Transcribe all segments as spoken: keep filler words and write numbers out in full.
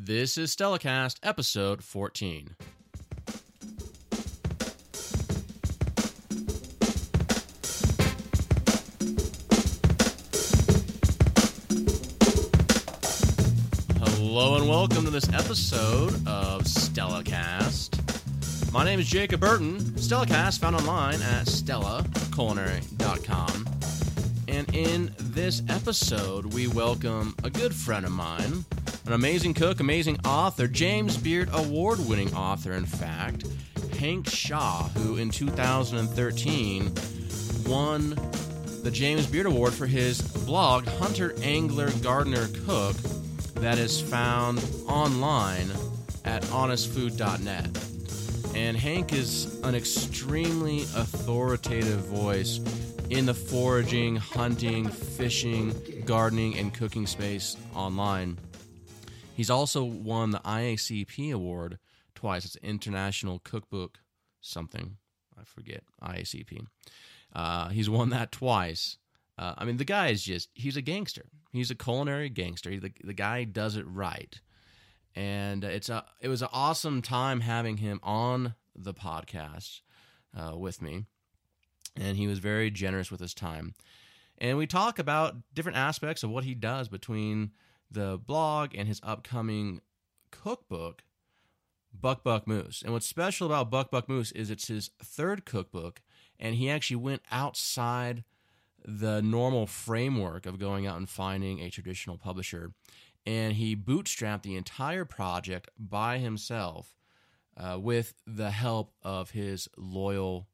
This is StellaCast, episode fourteen. Hello and welcome to this episode of StellaCast. My name is Jacob Burton. StellaCast found online at stella culinary dot com. And in this episode, we welcome a good friend of mine, an amazing cook, amazing author, James Beard Award-winning author, in fact, Hank Shaw, who in two thousand thirteen won the James Beard Award for his blog, Hunter Angler Gardener Cook, that is found online at honest food dot net. And Hank is an extremely authoritative voice in the foraging, hunting, fishing, gardening, and cooking space online. He's also won the I A C P award twice. It's International Cookbook something. I forget. I A C P. Uh, he's won that twice. Uh, I mean, the guy is just, he's a gangster. He's a culinary gangster. The, the guy does it right. And it's a, it was an awesome time having him on the podcast uh, with me. And he was very generous with his time. And we talk about different aspects of what he does between the blog and his upcoming cookbook, Buck Buck Moose. And what's special about Buck Buck Moose is it's his third cookbook, and he actually went outside the normal framework of going out and finding a traditional publisher. And he bootstrapped the entire project by himself uh, with the help of his loyal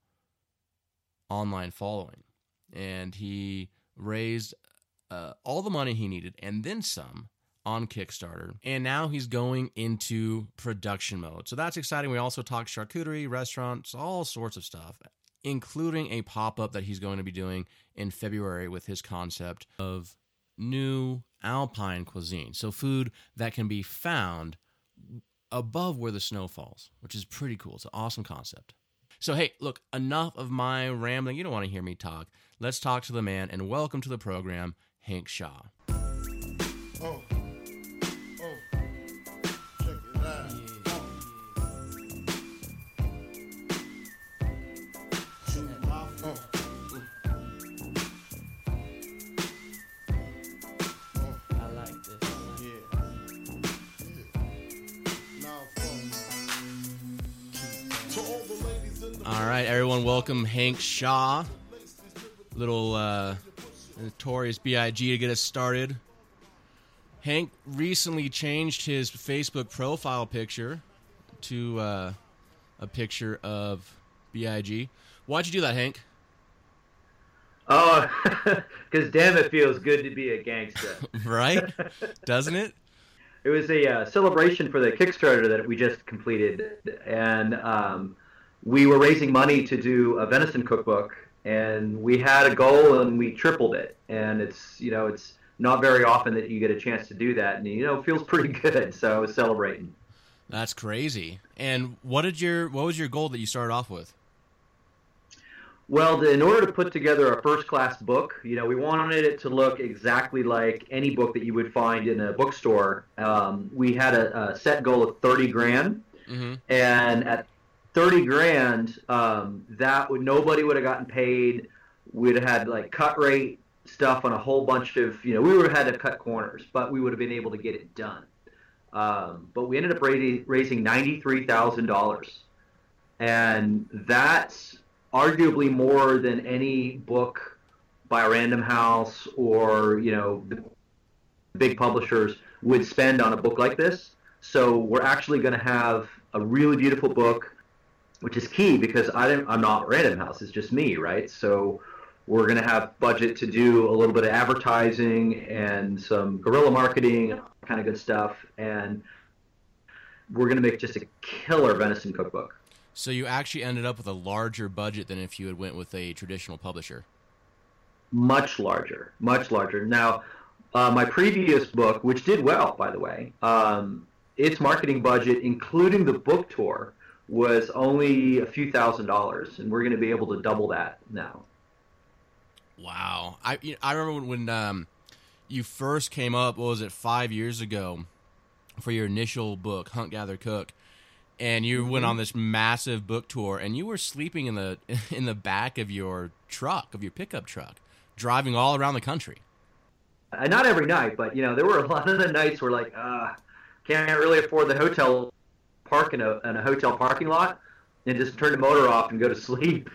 online following. And he raised uh, all the money he needed and then some on Kickstarter. And now he's going into production mode. So that's exciting. We also talk charcuterie, restaurants, all sorts of stuff, including a pop-up that he's going to be doing in February with his concept of new alpine cuisine. So food that can be found above where the snow falls, which is pretty cool. It's an awesome concept. So, hey, look, enough of my rambling. You don't want to hear me talk. Let's talk to the man, and welcome to the program, Hank Shaw. Oh, oh, check it out. Shoot my phone. I like this. Yeah. Now, phone. To all the ladies in the All right, everyone, welcome Hank Shaw. Little uh, notorious B I G to get us started. Hank recently changed his Facebook profile picture to uh, a picture of B I G. Why'd you do that, Hank? Oh, because damn, it feels good to be a gangster. Right? Doesn't it? It was a uh, celebration for the Kickstarter that we just completed, and um, we were raising money to do a venison cookbook, and we had a goal, and we tripled it. And it's, you know, it's not very often that you get a chance to do that, and, you know, it feels pretty good, so I was celebrating. That's crazy. And what did your what was your goal that you started off with? Well, in order to put together a first-class book, you know, we wanted it to look exactly like any book that you would find in a bookstore. Um, we had a, a set goal of thirty grand, Mm-hmm. and at thirty grand, um, that would nobody would have gotten paid. We'd have had like cut rate stuff on a whole bunch of, you know, we would have had to cut corners, but we would have been able to get it done. Um, but we ended up raising, raising ninety-three thousand dollars, and that's arguably more than any book by a Random House or, you know, the big publishers would spend on a book like this. So we're actually going to have a really beautiful book, which is key because I didn't, I'm not Random House. It's just me, right? So we're going to have budget to do a little bit of advertising and some guerrilla marketing, kind of good stuff. And we're going to make just a killer venison cookbook. So you actually ended up with a larger budget than if you had went with a traditional publisher. Much larger, much larger. Now, uh, my previous book, which did well, by the way, um, its marketing budget, including the book tour, was only a few thousand dollars, and we're going to be able to double that now. Wow. I you know, I remember when um, you first came up, what was it, five years ago, for your initial book, Hunt, Gather, Cook, and you went on this massive book tour, and you were sleeping in the in the back of your truck, of your pickup truck, driving all around the country. Uh, not every night, but you know, there were a lot of the nights where like, uh, can't really afford the hotel park in a in a hotel parking lot, and just turn the motor off and go to sleep.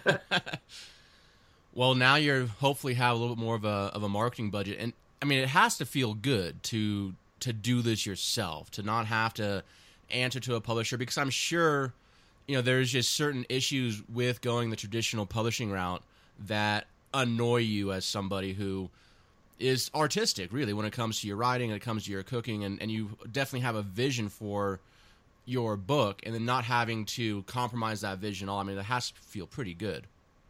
Well, now you're hopefully have a little bit more of a of a marketing budget, and I mean, it has to feel good to to do this yourself, to not have to answer to a publisher, because I'm sure, you know, there's just certain issues with going the traditional publishing route that annoy you as somebody who is artistic, really, when it comes to your writing and it comes to your cooking, and, and you definitely have a vision for your book, and then not having to compromise that vision at all. I mean, it has to feel pretty good.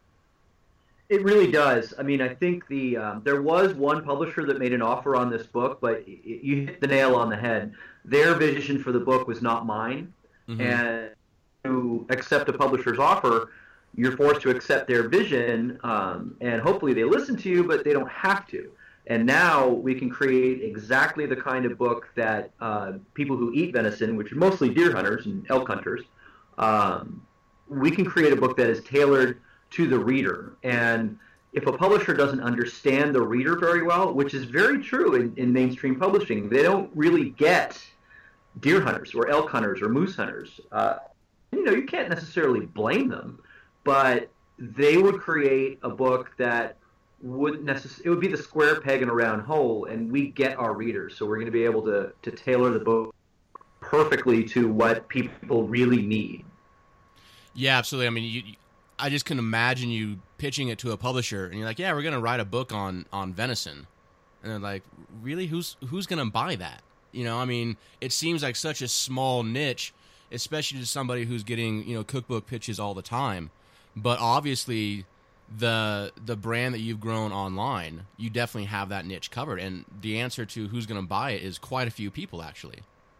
It really does. I mean, I think the um, there was one publisher that made an offer on this book, but y- you hit the nail on the head. Their vision for the book was not mine, mm-hmm. and to accept a publisher's offer, you're forced to accept their vision, um, and hopefully they listen to you, but they don't have to. And now we can create exactly the kind of book that uh, people who eat venison, which are mostly deer hunters and elk hunters, um, we can create a book that is tailored to the reader. And if a publisher doesn't understand the reader very well, which is very true in, in mainstream publishing, they don't really get deer hunters or elk hunters or moose hunters. Uh, you know, you can't necessarily blame them, but they would create a book that wouldn't necessarily, it would be the square peg in a round hole, and we get our readers. So we're going to be able to, to tailor the book perfectly to what people really need. Yeah, absolutely. I mean, you, I just can imagine you pitching it to a publisher, and you're like, "Yeah, we're going to write a book on, on venison," and they're like, "Really? Who's who's going to buy that?" You know, I mean, it seems like such a small niche, especially to somebody who's getting, you know, cookbook pitches all the time. But obviously, the the brand that you've grown online, you definitely have that niche covered, and the answer to who's going to buy it is quite a few people, actually.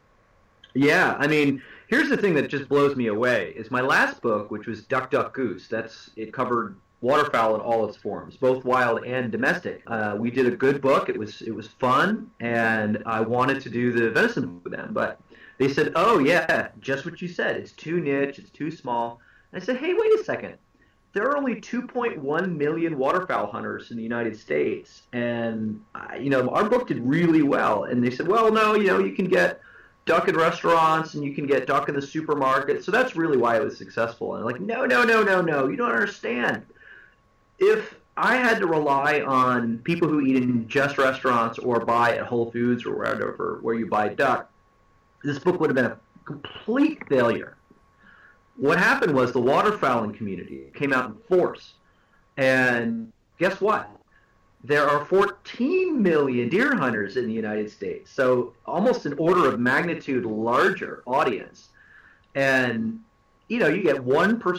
Yeah, I mean, here's the thing that just blows me away is my last book, which was Duck, Duck, Goose. That's it covered waterfowl in all its forms, both wild and domestic. Uh, we did a good book. It was it was fun, and I wanted to do the venison with them, but they said, "Oh yeah, just what you said. It's too niche. It's too small." And I said, "Hey, wait a second. There are only two point one million waterfowl hunters in the United States, and uh, you know our book did really well." And they said, "Well, no, you know you can get duck in restaurants and you can get duck in the supermarket, so that's really why it was successful." And I'm like, no, no, no, no, no, you don't understand. If I had to rely on people who eat in just restaurants or buy at Whole Foods or wherever where you buy duck, this book would have been a complete failure. What happened was the waterfowling community came out in force, and guess what? There are fourteen million deer hunters in the United States, so almost an order of magnitude larger audience. And, you know, you get one per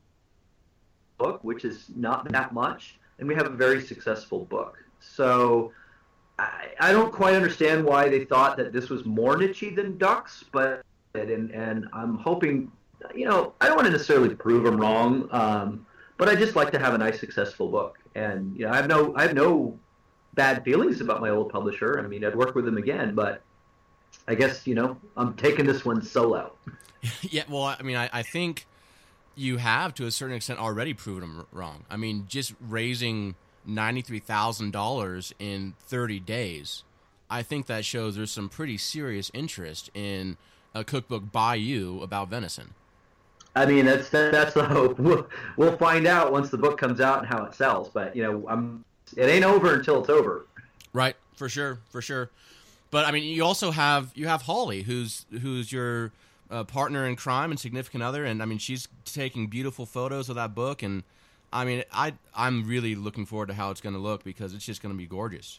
book, which is not that much, and we have a very successful book. So I, I don't quite understand why they thought that this was more niche than ducks, but and, and I'm hoping, you know, I don't want to necessarily prove them wrong, um, but I just like to have a nice, successful book. And you know, I have no, I have no bad feelings about my old publisher. I mean, I'd work with them again, but I guess you know, I'm taking this one solo. Yeah, well, I mean, I, I think you have to a certain extent already proven them wrong. I mean, just raising ninety-three thousand dollars in thirty days, I think that shows there's some pretty serious interest in a cookbook by you about venison. I mean, that's that's the hope. We'll, we'll find out once the book comes out and how it sells. But you know, I'm, it ain't over until it's over. Right, for sure, for sure. But I mean, you also have you have Holly, who's who's your uh, partner in crime and significant other, and I mean, she's taking beautiful photos of that book, and I mean, I I'm really looking forward to how it's going to look because it's just going to be gorgeous.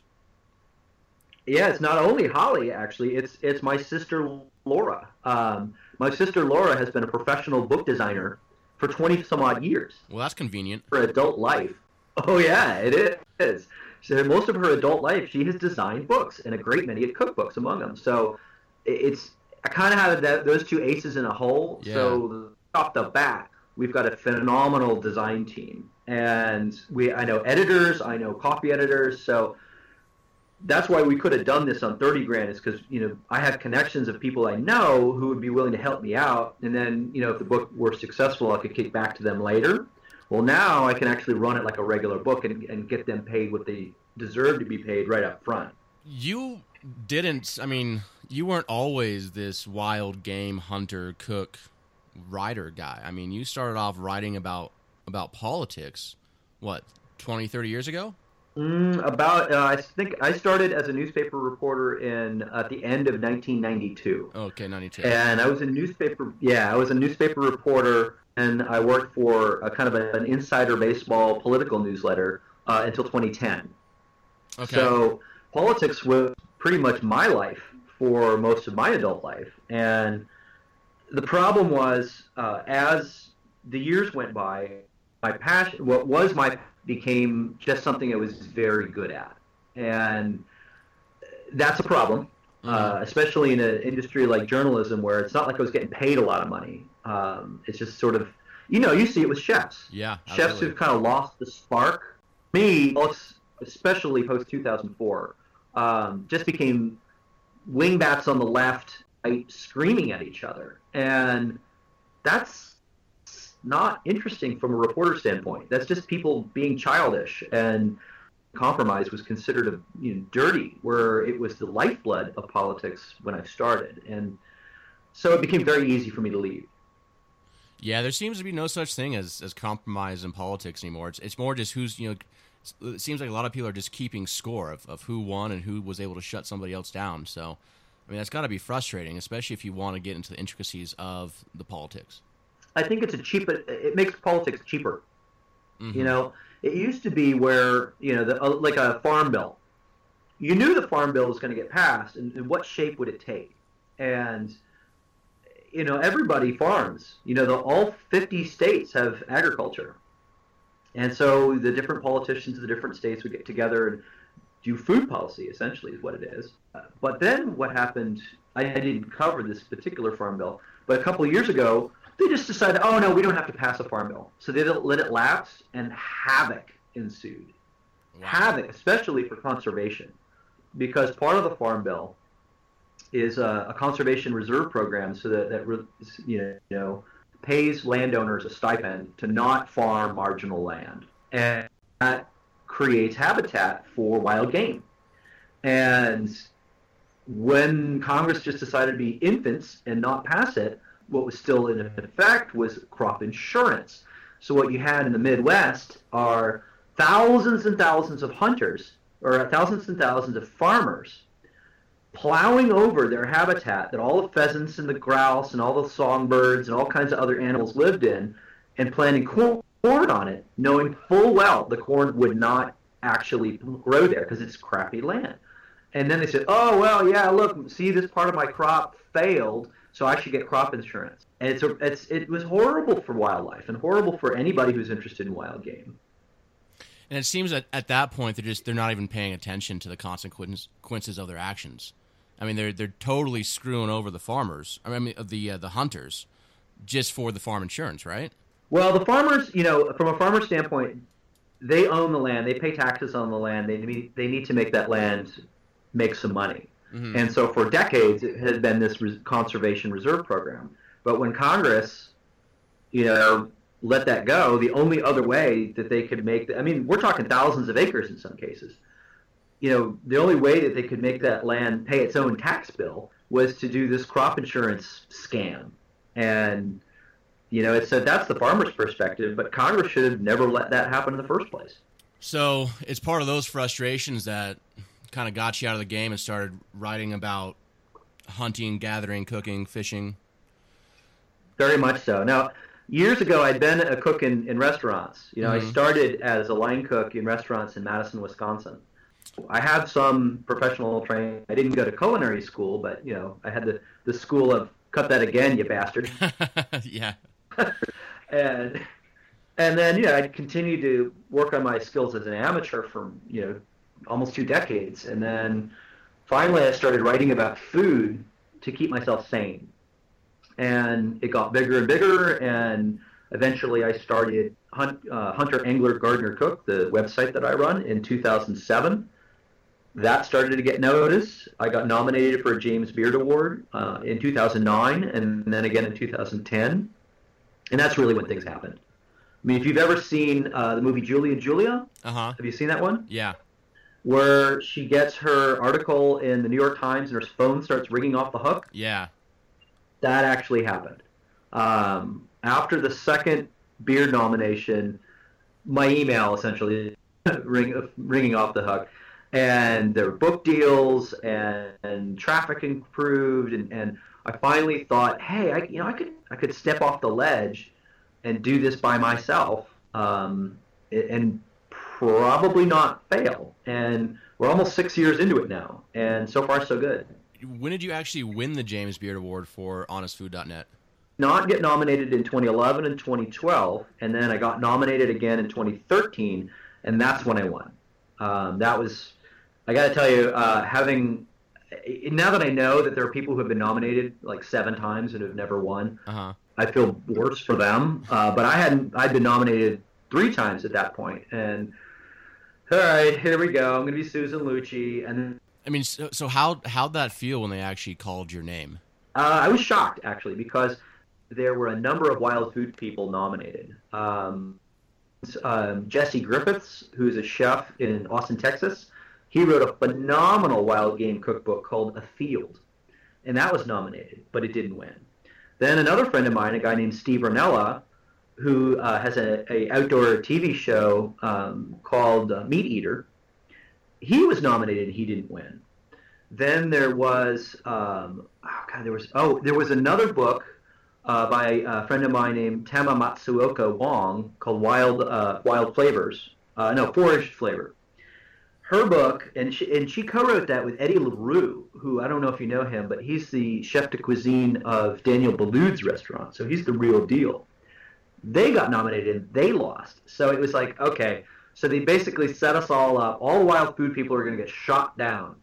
Yeah, it's not only Holly, actually. It's it's my sister Laura. Um, my sister Laura has been a professional book designer for twenty some odd years. Well, that's convenient. For adult life. Oh yeah, it is. So most of her adult life, she has designed books, and a great many cookbooks among them. So it's I kind of have that, those two aces in a hole. Yeah. So off the bat, we've got a phenomenal design team, and we I know editors, I know copy editors, so. that's why we could have done this on thirty grand, is because, you know, I have connections of people I know who would be willing to help me out. And then, you know, if the book were successful, I could kick back to them later. Well, now I can actually run it like a regular book and, and get them paid what they deserve to be paid right up front. You didn't, I mean, you weren't always this wild game hunter, cook, writer guy. I mean, you started off writing about about politics, what, twenty, thirty years ago? Mm, about, uh, I think I started as a newspaper reporter in at the end of nineteen ninety-two. Okay, ninety-two. And I was a newspaper, yeah, I was a newspaper reporter, and I worked for a kind of a, an insider baseball political newsletter uh, until twenty ten. Okay. So politics was pretty much my life for most of my adult life. And the problem was, uh, as the years went by, my passion, what was my, became just something I was very good at. And that's a problem, uh, especially in an industry like journalism, where it's not like I was getting paid a lot of money. Um, it's just sort of, you know, you see it with chefs. Yeah, chefs absolutely. who've kind of lost the spark. Me, especially post two thousand four, um, just became wingbats on the left, right, screaming at each other. And that's not interesting from a reporter standpoint. That's just people being childish. And compromise was considered a, you know, dirty, where it was the lifeblood of politics when I started. And so it became very easy for me to leave. Yeah, there seems to be no such thing as, as compromise in politics anymore. It's it's more just who's, you know, it seems like a lot of people are just keeping score of, of who won and who was able to shut somebody else down. So, I mean, that's got to be frustrating, especially if you want to get into the intricacies of the politics. I think it's a cheap, it makes politics cheaper. Mm-hmm. You know, it used to be where, you know, the, uh, like a farm bill. You knew the farm bill was going to get passed, and, and what shape would it take? And, you know, everybody farms. You know, the, all fifty states have agriculture. And so the different politicians of the different states would get together and do food policy, essentially, is what it is. Uh, but then what happened, I, I didn't cover this particular farm bill, but a couple of years ago, they just decided, oh, no, we don't have to pass a farm bill. So they let it lapse, and havoc ensued. Wow. Havoc, especially for conservation, because part of the farm bill is a, a conservation reserve program, so that, that you know, pays landowners a stipend to not farm marginal land. And that creates habitat for wild game. And when Congress just decided to be infants and not pass it, what was still in effect was crop insurance. So what you had in the Midwest are thousands and thousands of hunters, or thousands and thousands of farmers, plowing over their habitat that all the pheasants and the grouse and all the songbirds and all kinds of other animals lived in, and planting corn on it, knowing full well the corn would not actually grow there because it's crappy land. And then they said, oh, well, yeah, look, see, this part of my crop failed, so I should get crop insurance. And it's, a, it's it was horrible for wildlife and horrible for anybody who's interested in wild game. And it seems that at that point they're just they're not even paying attention to the consequences of their actions. I mean, they're they're totally screwing over the farmers. I mean, the uh, the hunters, just for the farm insurance, right? Well, the farmers, you know, from a farmer standpoint, they own the land. They pay taxes on the land. They need they need to make that land make some money. Mm-hmm. And so for decades, it has been this res- conservation reserve program. But when Congress, you know, let that go, the only other way that they could make, the, I mean, we're talking thousands of acres in some cases. You know, the only way that they could make that land pay its own tax bill was to do this crop insurance scam. And, you know, it said that's the farmer's perspective, but Congress should have never let that happen in the first place. So it's part of those frustrations that kind of got you out of the game and started writing about hunting, gathering, cooking, fishing. Very much so. Now, years ago, I'd been a cook in, in restaurants. You know, mm-hmm. I started as a line cook in restaurants in Madison, Wisconsin. I had some professional training. I didn't go to culinary school, but, you know, I had the, the school of cut that again, you bastard. Yeah. and and then, you know, I continued to work on my skills as an amateur for, you know, almost two decades. And then finally I started writing about food to keep myself sane. And it got bigger and bigger, and eventually I started Hunt, uh, Hunter Angler Gardener Cook, the website that I run, in two thousand seven. that started to get noticed. I got nominated for a James Beard Award uh, in two thousand nine, and then again in two thousand ten. And that's really when things happened. I mean, if you've ever seen uh, the movie Julie and Julia, Uh-huh. have you seen that one? Yeah. Where she gets her article in the New York Times and her phone starts ringing off the hook? Yeah. That actually happened. Um, after the second Beard nomination, my email essentially ring, ringing off the hook. And there were book deals and, and traffic improved. And, and I finally thought, hey, I, you know, I could I could step off the ledge and do this by myself um, and probably not fail. And we're almost six years into it now. And so far, so good. When did you actually win the James Beard Award for honest food dot net? Not get nominated in twenty eleven and twenty twelve, and then I got nominated again in twenty thirteen, and that's when I won. Um, that was, I got to tell you, uh, having, now that I know that there are people who have been nominated like seven times and have never won, Uh-huh. I feel worse for them. Uh, but I hadn't, I'd been nominated three times at that point, and all right, here we go. I'm going to be Susan Lucci, and I mean, so, so how how'd that feel when they actually called your name? Uh, I was shocked, actually, because there were a number of wild food people nominated. Um, um, Jesse Griffiths, who's a chef in Austin, Texas, he wrote a phenomenal wild game cookbook called A Field, and that was nominated, but it didn't win. Then another friend of mine, a guy named Steve Ranella, who uh, has a, a outdoor T V show um, called uh, Meat Eater, he was nominated, he didn't win. Then there was, um, oh God, there was, oh, there was another book uh, by a friend of mine named Tama Matsuoka Wong called Wild uh, Wild Flavors, uh, no, Foraged Flavor. Her book, and she, and she co-wrote that with Eddie LaRue, who I don't know if you know him, but he's the chef de cuisine of Daniel Boulud's restaurant, so he's the real deal. They got nominated, they lost. So it was like, okay, so they basically set us all up. All the wild food people are going to get shot down.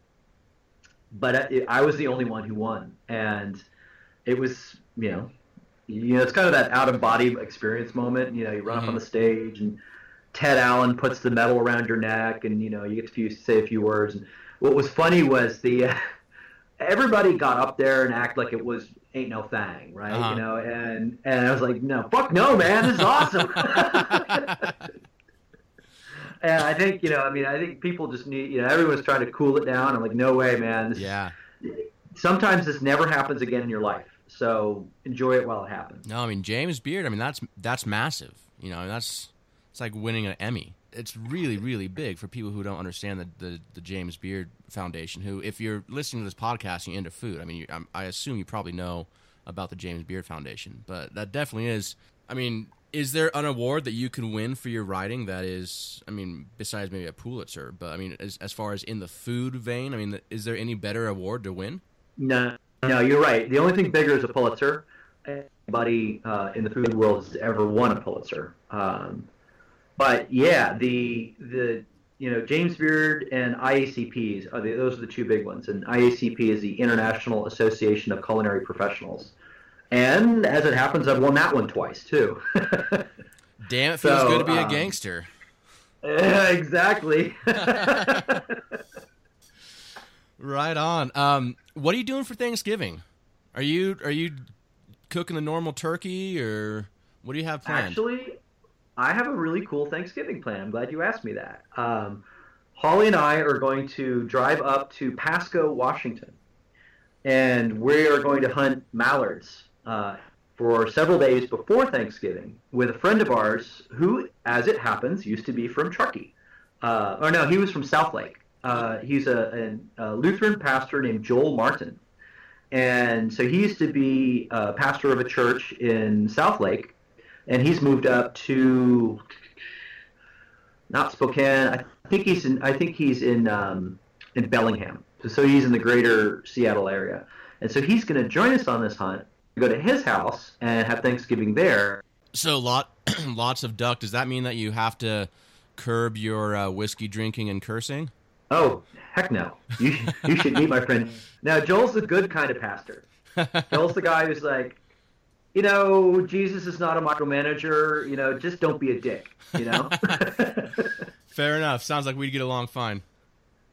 But I, I was the only one who won. And it was, you know, you know, it's kind of that out-of-body experience moment. You know, you run Mm-hmm. up on the stage, and Ted Allen puts the medal around your neck, and, you know, you get to say a few words. And what was funny was the uh, everybody got up there and act like it was Ain't No Thang, right? Uh-huh. You know, and, and I was like, no, fuck no, man, this is awesome. And I think, you know, I mean, I think people just need, you know, everyone's trying to cool it down. I'm like, no way, man. This, Yeah. Sometimes this never happens again in your life. So enjoy it while it happens. No, I mean James Beard. I mean that's that's massive. You know, that's it's like winning an Emmy. It's really really big for people who don't understand the the, the James Beard Foundation. Who, if you're listening to this podcast and you're into food, I mean, you, I, I assume you probably know about the James Beard Foundation. But that definitely is. I mean, is there an award that you can win for your writing that is, I mean, besides maybe a Pulitzer? But I mean, as as far as in the food vein, I mean, is there any better award to win? No, no, you're right. The only thing bigger is a Pulitzer. Anybody uh, in the food world has ever won a Pulitzer. Um, but yeah, the the you know James Beard and I A C Ps are the, those are the two big ones. And I A C P is the International Association of Culinary Professionals. And as it happens, I've won that one twice too. Damn, it feels So, good to be a um, gangster. Yeah, exactly. Right on. Um, what are you doing for Thanksgiving? Are you are you cooking the normal turkey, or what do you have planned? Actually, I have a really cool Thanksgiving plan. I'm glad you asked me that. Um, Holly and I are going to drive up to Pasco, Washington, and we are going to hunt mallards uh, for several days before Thanksgiving with a friend of ours who, as it happens, used to be from Truckee. Uh, or no, he was from South Lake. Uh, he's a, a, a Lutheran pastor named Joel Martin. And so he used to be a pastor of a church in South Lake, and he's moved up to not Spokane. I think he's in. I think he's in um, in Bellingham. So he's in the greater Seattle area, and so he's going to join us on this hunt. Go to his house and have Thanksgiving there. So lot lots of duck. Does that mean that you have to curb your uh, whiskey drinking and cursing? Oh, heck no. You, you should meet my friend. Now, Joel's the good kind of pastor. Joel's the guy who's like, you know, Jesus is not a micromanager. You know, just don't be a dick, you know? Fair enough. Sounds like we'd get along fine.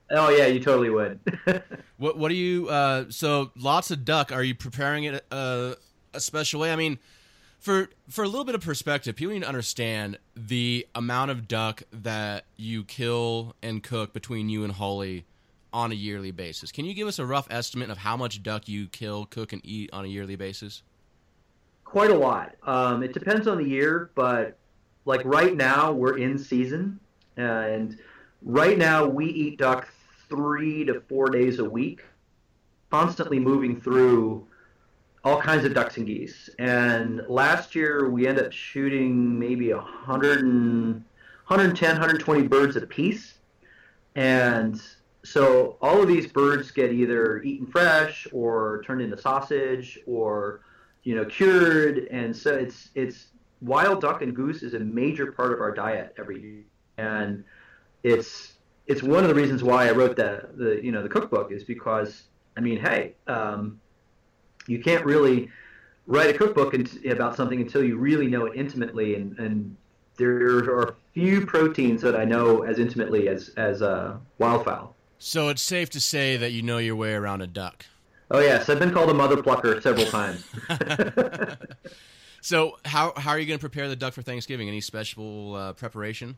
Oh yeah, you totally would. What what do you? Uh, so lots of duck. Are you preparing it uh, a special way? I mean, for for a little bit of perspective, people need to understand the amount of duck that you kill and cook between you and Holly on a yearly basis. Can you give us a rough estimate of how much duck you kill, cook, and eat on a yearly basis? Quite a lot. Um, it depends on the year, but like right now we're in season, and right now we eat duck three to four days a week, constantly moving through all kinds of ducks and geese. And last year we ended up shooting maybe one hundred and, one hundred ten, one hundred twenty birds a piece. And so all of these birds get either eaten fresh or turned into sausage or, you know, cured. And so it's it's wild duck and goose is a major part of our diet every year. And it's it's one of the reasons why I wrote the, the you know the cookbook, is because, I mean, hey, um, you can't really write a cookbook about something until you really know it intimately, and, and there are few proteins that I know as intimately as as uh, wildfowl. So it's safe to say that you know your way around a duck. Oh yes, I've been called a mother plucker several times. So how how are you going to prepare the duck for Thanksgiving? Any special uh, preparation?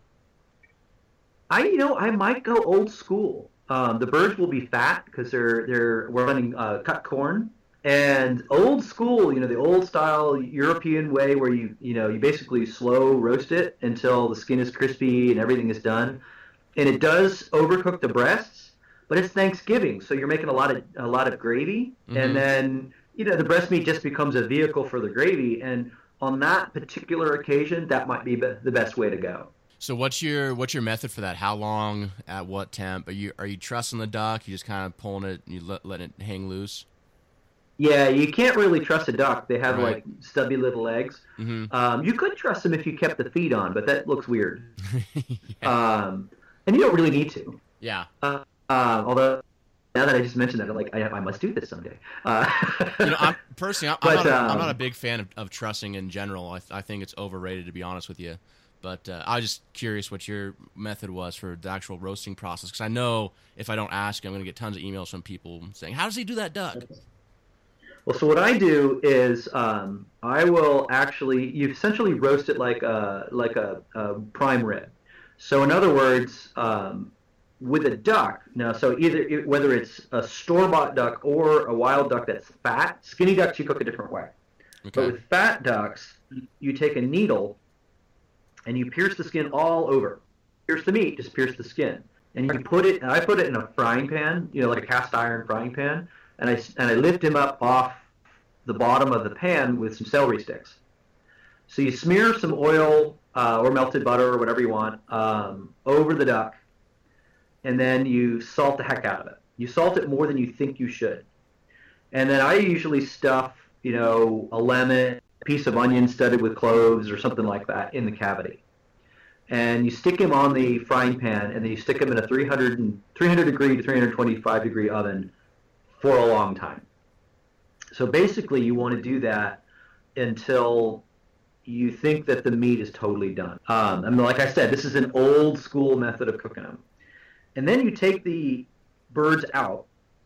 I, you know, I might go old school. Um, the birds will be fat because they're they're we're running uh, cut corn, and old school. You know, the old style European way where you you know you basically slow roast it until the skin is crispy and everything is done, and it does overcook the breasts. But it's Thanksgiving, so you're making a lot of a lot of gravy, mm-hmm. and then you know the breast meat just becomes a vehicle for the gravy. And on that particular occasion, that might be the best way to go. So what's your what's your method for that? How long? At what temp? Are you are you trussing the duck? You just kind of pulling it, you let letting it hang loose? Yeah, you can't really truss a duck. They have Right. like stubby little legs. Mm-hmm. Um, you could truss them if you kept the feet on, but that looks weird. Yeah. Um, and you don't really need to. Yeah. Uh, uh, although now that I just mentioned that, I'm like, I, I must do this someday. Uh, You know, I'm personally, I'm, But, not, a, I'm um, not a big fan of, of trussing in general. I, th- I think it's overrated, to be honest with you. But uh, I was just curious what your method was for the actual roasting process, because I know if I don't ask, I'm going to get tons of emails from people saying, "How does he do that duck?" Well, so what I do is um, I will actually you essentially roast it like a like a, a prime rib. So in other words, um, with a duck now, so either whether it's a store-bought duck or a wild duck that's fat, skinny ducks you cook a different way. But Okay. with fat ducks, you take a needle and you pierce the skin all over. Pierce the meat, just pierce the skin, and you put it. And I put it in a frying pan, you know, like a cast iron frying pan, and I and I lift him up off the bottom of the pan with some celery sticks. So you smear some oil uh, or melted butter or whatever you want um, over the duck, and then you salt the heck out of it. You salt it more than you think you should, and then I usually stuff, you know, a lemon, a piece of onion studded with cloves or something like that in the cavity. And you stick him on the frying pan, and then you stick him in a three hundred, and, three hundred degree to three hundred twenty-five degree oven for a long time. So basically you want to do that until you think that the meat is totally done. Um, I mean, like I said, this is an old school method of cooking them. And then you take the birds out,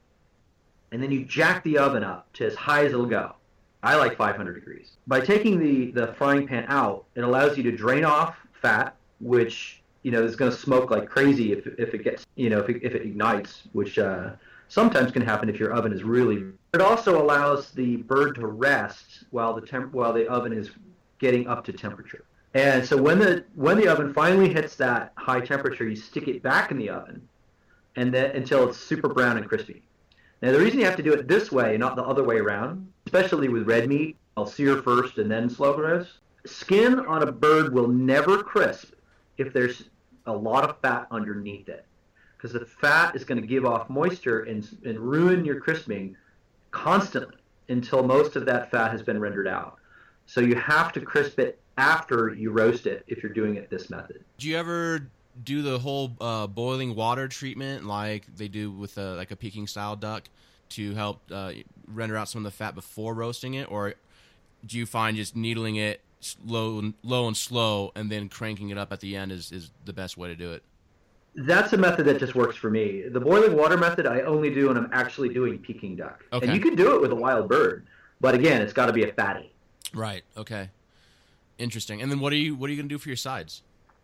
and then you jack the oven up to as high as it'll go. I like five hundred degrees. By taking the, the frying pan out, it allows you to drain off fat, which, you know, is going to smoke like crazy if, if it gets, you know, if it, if it ignites, which uh, sometimes can happen if your oven is really. It also allows the bird to rest while the temp, while the oven is getting up to temperature. And so when the when the oven finally hits that high temperature, you stick it back in the oven, and then until it's super brown and crispy. Now, the reason you have to do it this way, not the other way around, especially with red meat, I'll sear first and then slow roast. Skin on a bird will never crisp if there's a lot of fat underneath it, because the fat is going to give off moisture and, and ruin your crisping constantly until most of that fat has been rendered out. So you have to crisp it after you roast it if you're doing it this method. Do you ever do the whole uh, boiling water treatment like they do with a, like a Peking style duck to help uh, render out some of the fat before roasting it, or do you find just needling it low and low and slow and then cranking it up at the end is, is the best way to do it? That's a method that just works for me. The boiling water method I only do when I'm actually doing Peking duck. Okay. And you can do it with a wild bird, but again, it's got to be a fatty. Right. Okay. Interesting. And then what are you what are you gonna do for your sides?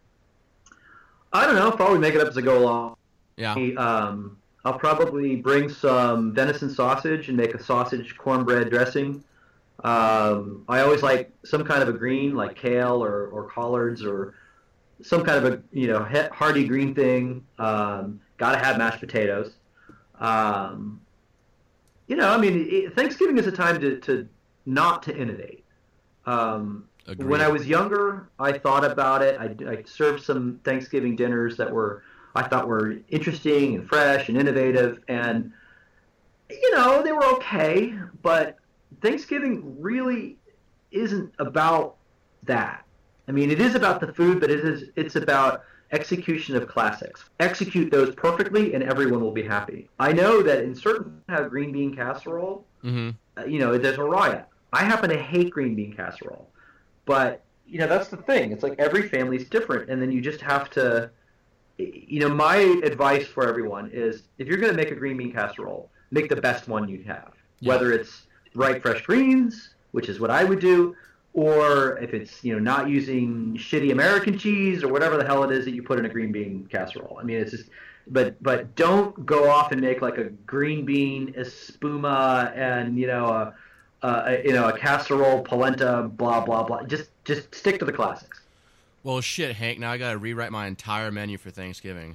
I don't know. I'll probably make it up as I go along. Yeah. Um, I'll probably bring some venison sausage and make a sausage cornbread dressing. Um, I always like some kind of a green, like kale or, or collards or some kind of a you know he- hearty green thing. Um, Got to have mashed potatoes. Um, you know, I mean, it, Thanksgiving is a time to, to not to innovate. Um, Agreed. when I was younger, I thought about it. I, I served some Thanksgiving dinners that were I thought were interesting and fresh and innovative, and you know they were okay. But Thanksgiving really isn't about that. I mean, it is about the food, but it is it's about execution of classics. Execute those perfectly, and everyone will be happy. I know that in certain have green bean casserole, Mm-hmm. uh, you know, there's a riot. I happen to hate green bean casserole, but you know that's the thing. It's like every family's different, and then you just have to. You know, my advice for everyone is if you're going to make a green bean casserole, make the best one you have. Yeah. Whether it's ripe fresh greens, which is what I would do, or if it's, you know, not using shitty American cheese or whatever the hell it is that you put in a green bean casserole. I mean, it's just, but but don't go off and make like a green bean espuma and, you know, a, a you know, a casserole polenta, blah, blah, blah. Just just stick to the classics. Well, shit, Hank. Now I gotta rewrite my entire menu for Thanksgiving.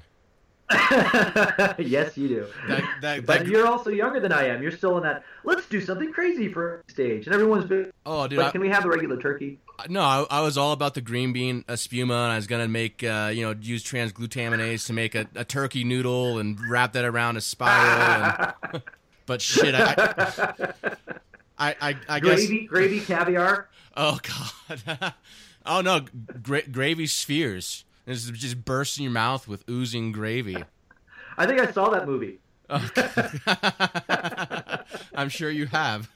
Yes, you do. That, that, But that, you're also younger than I am. You're still in that, let's do something crazy for stage. And everyone's been, oh, dude. but I, can we have the regular turkey? no, I, I was all about the green bean espuma, and I was gonna make, uh, you know, use transglutaminase to make a, a turkey noodle and wrap that around a spiral. And, but shit, I, I, I, I guess. Gravy, gravy, caviar. Oh God. Oh no, gra- gravy spheres. It's just bursts in your mouth with oozing gravy. I think I saw that movie. Oh, I'm sure you have.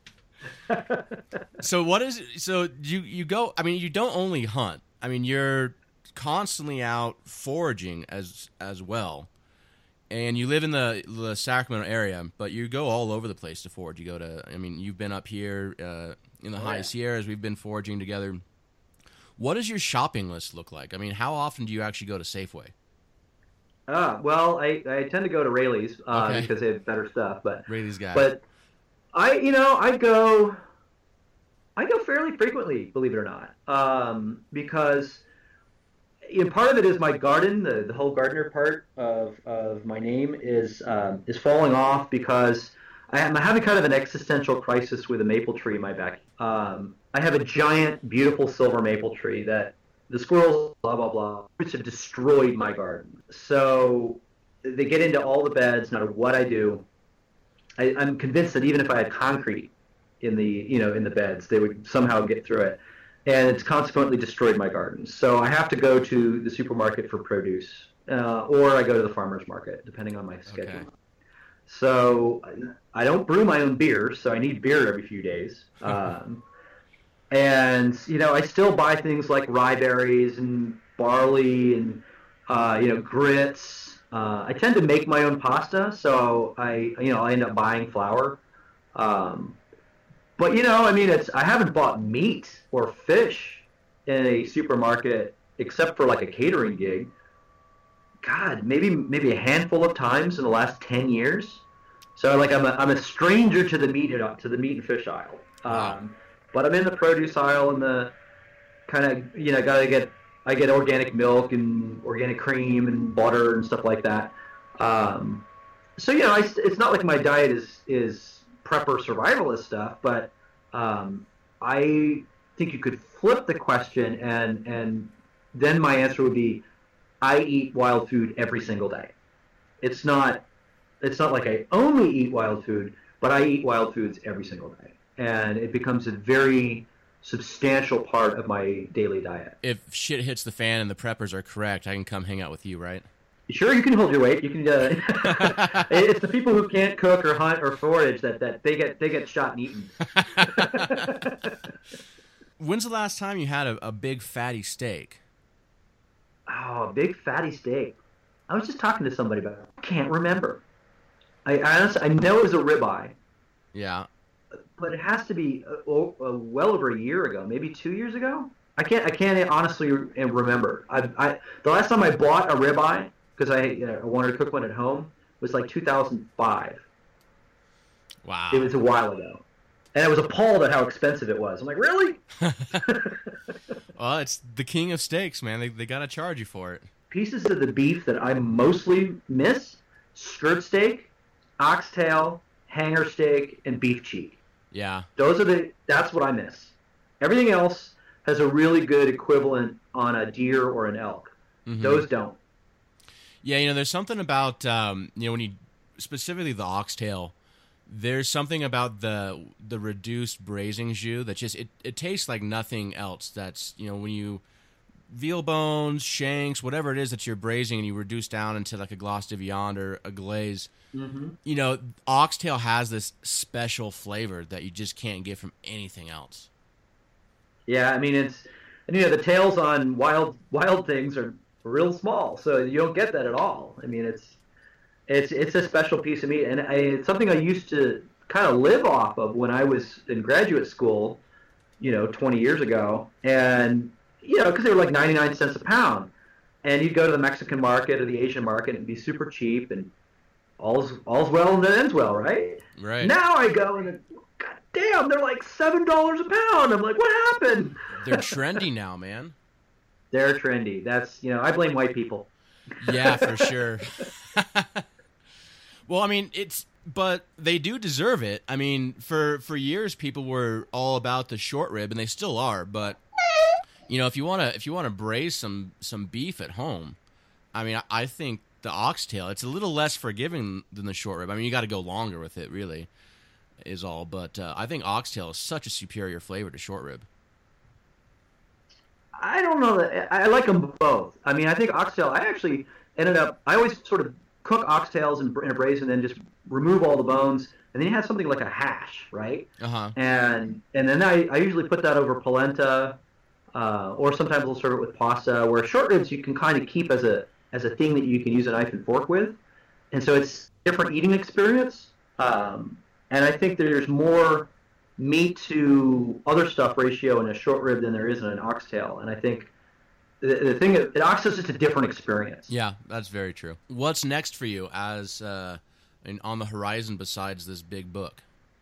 So what is so you you go? I mean, you don't only hunt. I mean, you're constantly out foraging as as well. And you live in the the Sacramento area, but you go all over the place to forage. You go to, I mean, you've been up here uh, in the Oh, high yeah. Sierras. We've been foraging together. What does your shopping list look like? I mean, how often do you actually go to Safeway? Ah, well, I, I tend to go to Rayleigh's uh, Okay. because they have better stuff. But Rayleigh's guy. but I you know I go I go fairly frequently, believe it or not, um, because you know, part of it is my garden. The, the whole gardener part of, of my name is um, is falling off because I am having kind of an existential crisis with a maple tree in my back. Um, I have a giant, beautiful silver maple tree that the squirrels, blah, blah, blah, which have destroyed my garden. So they get into all the beds, no matter what I do. I, I'm convinced that even if I had concrete in the, you know, in the beds, they would somehow get through it. And it's consequently destroyed my garden. So I have to go to the supermarket for produce, uh, or I go to the farmer's market, depending on my schedule. Okay. So I don't brew my own beer, so I need beer every few days. Um, and, you know, I still buy things like rye berries and barley and, uh, you know, grits. Uh, I tend to make my own pasta, so I, you know, I end up buying flour. Um, but, you know, I mean, it's I haven't bought meat or fish in a supermarket except for like a catering gig. God, maybe maybe a handful of times in the last ten years. So like I'm a I'm a stranger to the meat to the meat and fish aisle. Wow. Um, but I'm in the produce aisle and the kind of you know gotta get I get organic milk and organic cream and butter and stuff like that. Um, so you know I, it's not like my diet is is prepper survivalist stuff, but um, I think you could flip the question and and then my answer would be I eat wild food every single day. It's not it's not like I only eat wild food, but I eat wild foods every single day. And it becomes a very substantial part of my daily diet. If shit hits the fan and the preppers are correct, I can come hang out with you, right? Sure, you can hold your weight. You can. Uh, it's the people who can't cook or hunt or forage that, that they get they get shot and eaten. When's the last time you had a, a big fatty steak? Oh, a big fatty steak. I was just talking to somebody about it. I can't remember. I, I honestly, I know it was a ribeye, Yeah. but it has to be uh, oh, uh, well over a year ago, maybe two years ago. I can't, I can't honestly remember. I, I the last time I bought a ribeye because I, you know, I wanted to cook one at home was like two thousand five. Wow. It was a while ago, and I was appalled at how expensive it was. I'm like, really? Well, it's the king of steaks, man. They they gotta charge you for it. Pieces of the beef that I mostly miss: skirt steak, oxtail, hanger steak, and beef cheek. Yeah. Those are the. That's what I miss. Everything else has a really good equivalent on a deer or an elk. Mhm. Those don't. Yeah, you know, there's something about um, you know, when you specifically the oxtail. There's something about the the reduced braising jus that just it, it tastes like nothing else. That's, you know, when you veal bones, shanks, whatever it is that you're braising and you reduce down into like a glace de viande or a glaze. Mm-hmm. You know, oxtail has this special flavor that you just can't get from anything else. Yeah, I mean it's, and you know the tails on wild wild things are real small, so you don't get that at all. I mean it's. It's it's a special piece of meat, and I, it's something I used to kind of live off of when I was in graduate school, you know, twenty years ago. And, you know, because they were like ninety-nine cents a pound. And you'd go to the Mexican market or the Asian market and it'd be super cheap, and all's, all's well and that ends well, right? Right. Now I go and, God damn, they're like seven dollars a pound. I'm like, what happened? They're trendy now, man. They're trendy. That's, you know, I blame white people. Yeah, for sure. Well, I mean, it's, but they do deserve it. I mean, for for years, people were all about the short rib, and they still are. But you know, if you want to, if you want to braise some some beef at home, I mean, I, I think the oxtail, it's a little less forgiving than the short rib. I mean, you got to go longer with it, really, is all. But uh, I think oxtail is such a superior flavor to short rib. I don't know that I like them both. I mean, I think oxtail. I actually ended up. I always sort of cook oxtails in, in a braise and then just remove all the bones, and then you have something like a hash, right? Uh huh. And and then I, I usually put that over polenta, uh, or sometimes I'll serve it with pasta. Where short ribs you can kind of keep as a as a thing that you can use a knife and fork with, and so it's a different eating experience. Um, and I think there's more meat to other stuff ratio in a short rib than there is in an oxtail, and I think. The, the thing, an oxtail is just a different experience. Yeah, that's very true. What's next for you as uh, in, on the horizon besides this big book?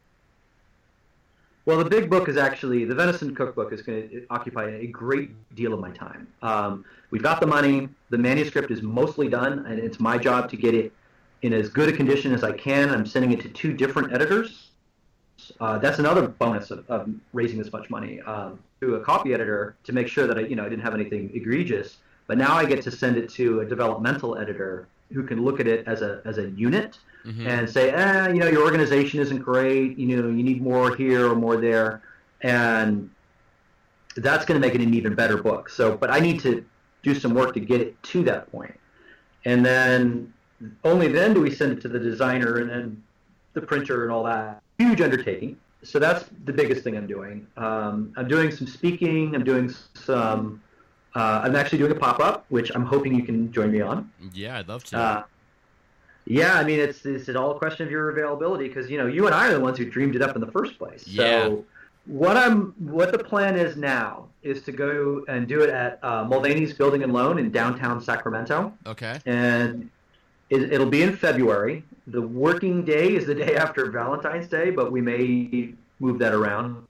Well, the big book is actually, the Venison Cookbook is going to occupy a great deal of my time. Um, we've got the money. The manuscript is mostly done, and it's my job to get it in as good a condition as I can. I'm sending it to two different editors. Uh, that's another bonus of, of raising this much money. Um, to a copy editor to make sure that I, you know, I didn't have anything egregious. But now I get to send it to a developmental editor who can look at it as a as a unit mm-hmm. and say, eh, you know, your organization isn't great. You know, you need more here or more there, and that's going to make it an even better book. So, but I need to do some work to get it to that point, and then only then do we send it to the designer and then the printer and all that. Huge undertaking. So that's the biggest thing I'm doing. Um, I'm doing some speaking. I'm doing some. Uh, I'm actually doing a pop-up, which I'm hoping you can join me on. Yeah, I'd love to. Uh, yeah, I mean, it's it's all a question of your availability because you know you and I are the ones who dreamed it up in the first place. Yeah. So what I'm what the plan is now is to go and do it at uh, Mulvaney's Building and Loan in downtown Sacramento. Okay. And it, it'll be in February. The working day is the day after Valentine's Day, but we may move that around.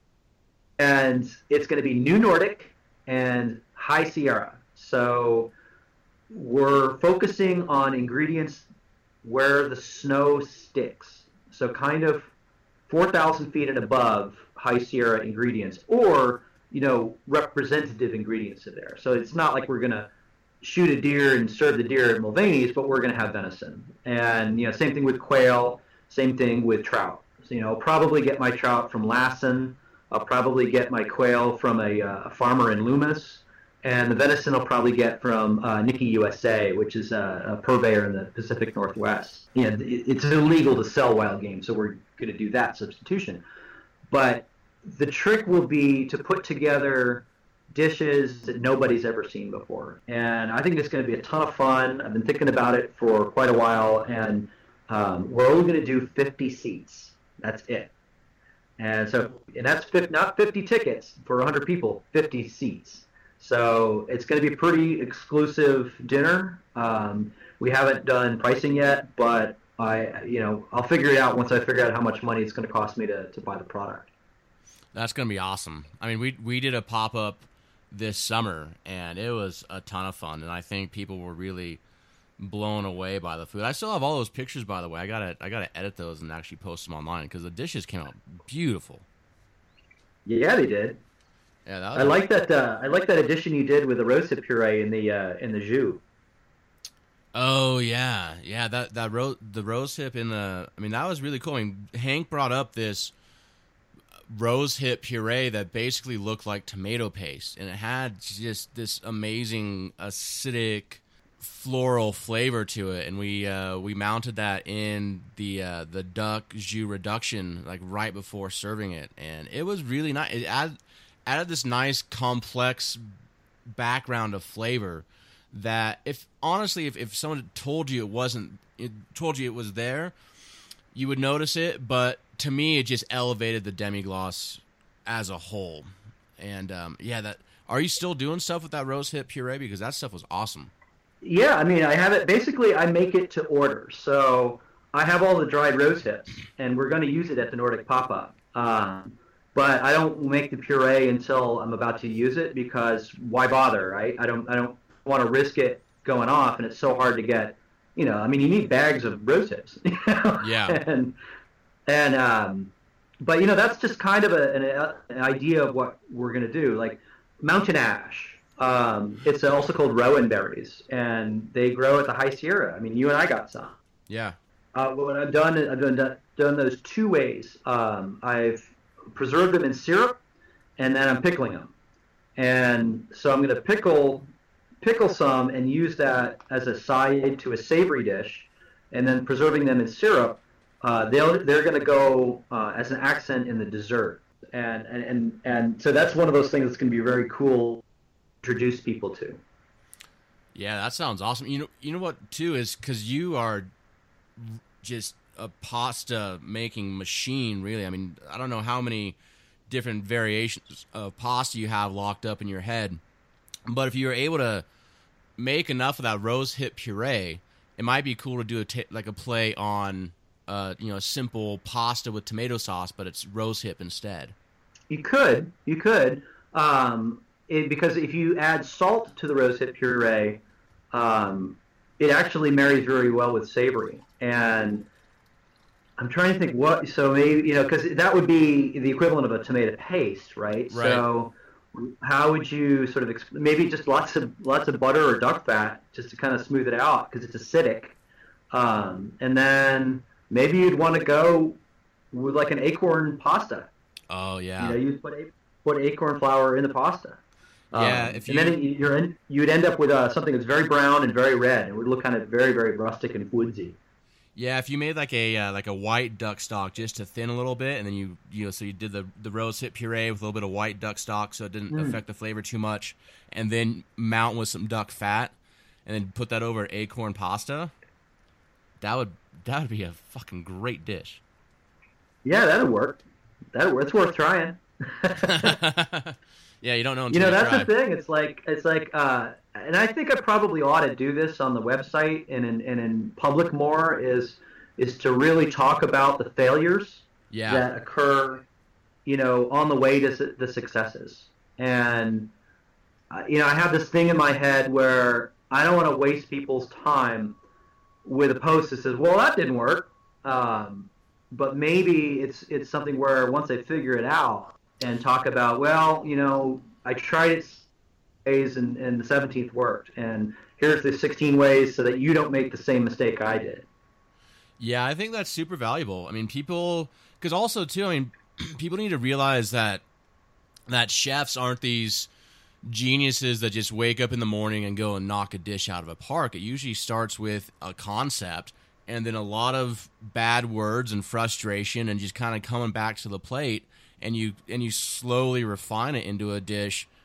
And it's going to be New Nordic and High Sierra. So we're focusing on ingredients where the snow sticks. So kind of four thousand feet and above High Sierra ingredients, or, you know, representative ingredients in there. So it's not like we're going to shoot a deer and serve the deer at Mulvaney's, but we're going to have venison. And, you know, same thing with quail, same thing with trout. So, you know, I'll probably get my trout from Lassen. I'll probably get my quail from a, uh, a farmer in Loomis. And the venison I'll probably get from uh, Nikki U S A, which is a, a purveyor in the Pacific Northwest. You know, it, it's illegal to sell wild game, so we're going to do that substitution. But the trick will be to put together dishes that nobody's ever seen before. And I think it's going to be a ton of fun. I've been thinking about it for quite a while, and um, we're only going to do fifty seats. That's it. And so, and that's fifty, not fifty tickets for one hundred people, fifty seats. So it's going to be a pretty exclusive dinner. Um, we haven't done pricing yet, but I, you know, I'll figure it out once I figure out how much money it's going to cost me to, to buy the product. That's going to be awesome. I mean, we we did a pop-up this summer, and it was a ton of fun, and I think people were really blown away by the food. I still have all those pictures, by the way. I gotta I gotta edit those and actually post them online because the dishes came out beautiful. Yeah, they did. Yeah, that was I like that. Uh, I like that addition you did with the rosehip puree in the uh, in the jus. Oh yeah, yeah. That that ro- the rose hip in the. I mean, that was really cool. I mean, Hank brought up this rose hip puree that basically looked like tomato paste, and it had just this amazing acidic floral flavor to it. And we uh, we mounted that in the uh, the duck jus reduction like right before serving it, and it was really nice. It added added this nice complex background of flavor that if honestly if, if someone told you it wasn't it told you it was there, you would notice it. But to me, it just elevated the demi-glace as a whole. And um, yeah, that are you still doing stuff with that rose hip puree? Because that stuff was awesome. Yeah, I mean, I have it. Basically, I make it to order. So I have all the dried rose hips, and we're going to use it at the Nordic pop-up. Um, but I don't make the puree until I'm about to use it because why bother, right? I don't. I don't want to risk it going off, and it's so hard to get. You know, I mean, you need bags of rose hips. You know? Yeah. and and um, but you know, that's just kind of a, an, an idea of what we're going to do. Like mountain ash. Um, it's also called rowan berries, and they grow at the High Sierra. I mean, you and I got some. Yeah. Uh, what I've done, I've done, done those two ways. Um, I've preserved them in syrup, and then I'm pickling them. And so I'm going to pickle pickle some and use that as a side to a savory dish, and then preserving them in syrup. Uh, they'll they're going to go uh, as an accent in the dessert, and and and and so that's one of those things that's going to be very cool. Introduce people to. Yeah, that sounds awesome. You know, you know what too is because you are just a pasta making machine. Really, I mean, I don't know how many different variations of pasta you have locked up in your head, but if you were able to make enough of that rose hip puree, it might be cool to do a t- like a play on, uh, you know, a simple pasta with tomato sauce, but it's rose hip instead. You could, you could. Um, It, because if you add salt to the rosehip puree, um, it actually marries very well with savory. And I'm trying to think what, so maybe, you know, because that would be the equivalent of a tomato paste, right? Right. So how would you sort of, exp- maybe just lots of lots of butter or duck fat just to kind of smooth it out because it's acidic. Um, and then maybe you'd want to go with like an acorn pasta. Oh, yeah. You know, you put, a- put acorn flour in the pasta. Yeah, um, if and you- then you're in, you'd end up with uh, something that's very brown and very red. It would look kind of very, very rustic and woodsy. Yeah, if you made like a uh, like a white duck stock just to thin a little bit, and then you you know so you did the the rose hip puree with a little bit of white duck stock, so it didn't Mm. affect the flavor too much, and then mount with some duck fat, and then put that over acorn pasta. That would that would be a fucking great dish. Yeah, that'd work. That it's worth trying. Yeah, you don't know. You Until know, you that's try. the thing. It's like it's like, uh, and I think I probably ought to do this on the website and in and in public more. Is is to really talk about the failures Yeah. that occur, you know, on the way to su- the successes. And uh, you know, I have this thing in my head where I don't want to waste people's time with a post that says, "Well, that didn't work," um, but maybe it's it's something where once they figure it out and talk about, well, you know, I tried it ways and, and the seventeenth worked, and here's the sixteen ways so that you don't make the same mistake I did. Yeah, I think that's super valuable. I mean, people, because also too, I mean, people need to realize that that chefs aren't these geniuses that just wake up in the morning and go and knock a dish out of a park. It usually starts with a concept and then a lot of bad words and frustration and just kind of coming back to the plate, and you and you slowly refine it into a dish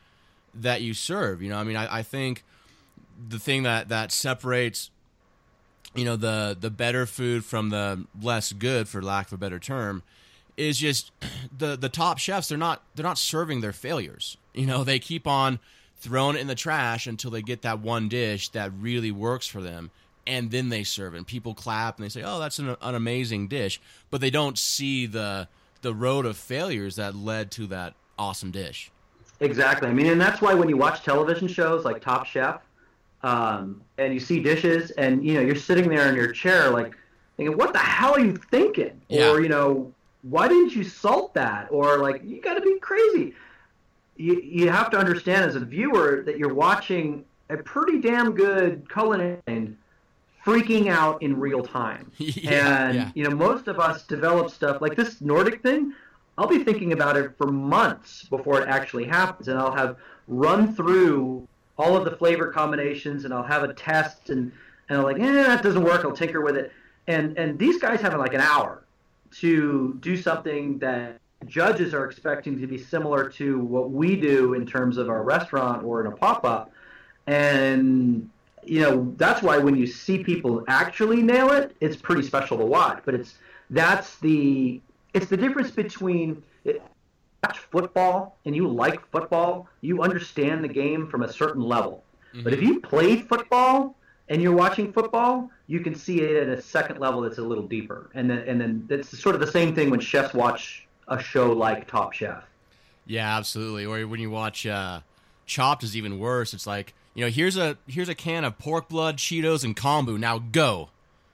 that you serve. You know, I mean, I, I think the thing that, that separates, you know, the the better food from the less good, for lack of a better term, is just the the top chefs. They're not they're not serving their failures. You know, they keep on throwing it in the trash until they get that one dish that really works for them, and then they serve it. And people clap and they say, "Oh, that's an, an amazing dish," but they don't see the the road of failures that led to that awesome dish. Exactly. I mean, and that's why when you watch television shows like Top Chef, um, and you see dishes, and you know you're sitting there in your chair like thinking, "What the hell are you thinking?" Yeah. Or you know, "Why didn't you salt that?" Or like, "You got to be crazy." You you have to understand as a viewer that you're watching a pretty damn good culinary freaking out in real time. Yeah, and yeah. you know, most of us develop stuff like this Nordic thing. I'll be thinking about it for months before it actually happens, and I'll have run through all of the flavor combinations, and I'll have a test, and and I'm like, eh, that doesn't work. I'll tinker with it, and and these guys have like an hour to do something that judges are expecting to be similar to what we do in terms of our restaurant or in a pop-up, and you know that's why when you see people actually nail it, it's pretty special to watch. But it's that's the it's the difference between it, watch football and you like football, you understand the game from a certain level. Mm-hmm. But if you played football and you're watching football, you can see it at a second level that's a little deeper. And then and then it's sort of the same thing when chefs watch a show like Top Chef. Yeah, absolutely. Or when you watch uh, Chopped is even worse. It's like, you know, here's a here's a can of pork blood, Cheetos, and kombu. Now go.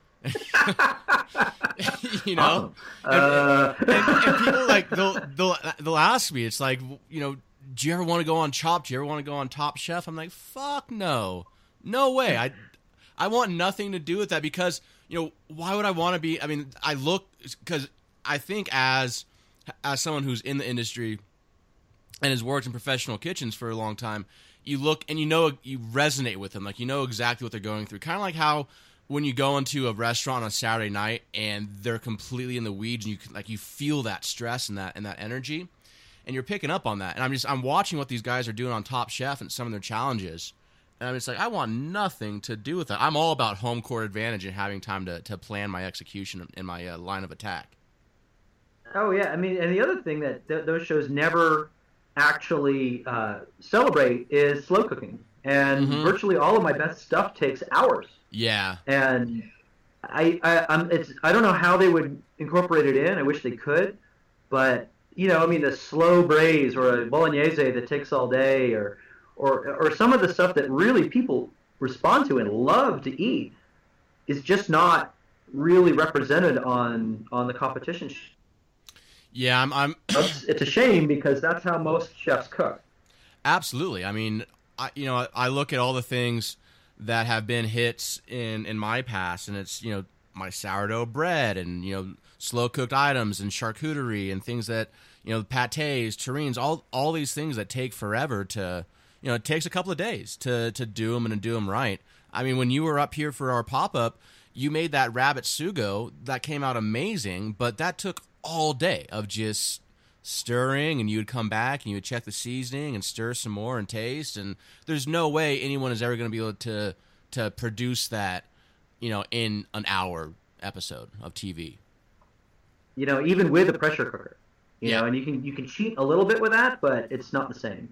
You know, oh. uh... and, and, and people like they'll they'll they'll ask me. It's like, you know, do you ever want to go on Chopped? Do you ever want to go on Top Chef? I'm like, fuck no, no way. I I want nothing to do with that because, you know, why would I want to be? I mean, I look because I think as as someone who's in the industry and has worked in professional kitchens for a long time, you look and you know you resonate with them. Like, you know exactly what they're going through. Kind of like how when you go into a restaurant on a Saturday night and they're completely in the weeds and you can, like, you feel that stress and that and that energy, and you're picking up on that. And I'm just I'm watching what these guys are doing on Top Chef and some of their challenges, and I'm just like, I want nothing to do with that. I'm all about home court advantage and having time to to plan my execution and my uh, line of attack. Oh yeah, I mean, and the other thing that th- those shows never actually uh, celebrate is slow cooking, and Mm-hmm. virtually all of my best stuff takes hours. Yeah, and I, I, I'm, it's, I don't know how they would incorporate it in. I wish they could, but you know, I mean, the slow braise or a bolognese that takes all day, or, or, or some of the stuff that really people respond to and love to eat, is just not really represented on on the competition. yeah, I'm. I'm it's, it's a shame because that's how most chefs cook. Absolutely. I mean, I, you know, I look at all the things that have been hits in, in my past, and it's, you know, my sourdough bread and, you know, slow cooked items and charcuterie and things that, you know, pâtés, terrines, all all these things that take forever to, you know, it takes a couple of days to to do them and to do them right. I mean, when you were up here for our pop-up, you made that rabbit sugo that came out amazing, but that took all day of just stirring, and you would come back and you would check the seasoning and stir some more and taste, and there's no way anyone is ever going to be able to to produce that, you know, in an hour episode of T V. You know, even with a pressure cooker, you Yeah. know, and you can you can cheat a little bit with that, but it's not the same.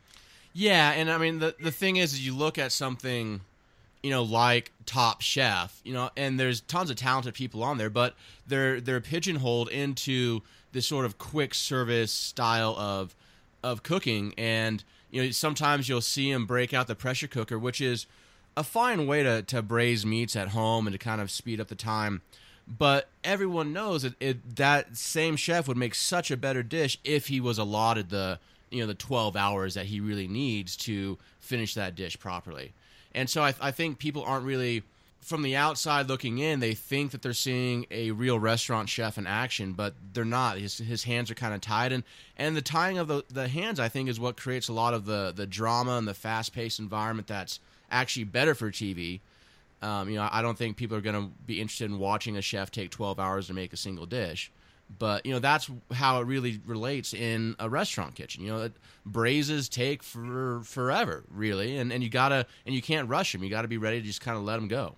Yeah, and I mean the the thing is, is you look at something, you know, like Top Chef, you know, and there's tons of talented people on there, but they're they're pigeonholed into this sort of quick service style of of cooking, and you know sometimes you'll see them break out the pressure cooker, which is a fine way to to braise meats at home and to kind of speed up the time. But everyone knows that it, that same chef would make such a better dish if he was allotted the you know the twelve hours that he really needs to finish that dish properly. And so I, I think people aren't really, from the outside looking in, they think that they're seeing a real restaurant chef in action, but they're not. His, his hands are kind of tied, and, and the tying of the, the hands, I think, is what creates a lot of the, the drama and the fast-paced environment that's actually better for T V. Um, you know, I don't think people are going to be interested in watching a chef take twelve hours to make a single dish, But, you know, that's how it really relates in a restaurant kitchen. You know, it, braises take for forever, really, and and you gotta and you can't rush them. You got to be ready to just kind of let them go.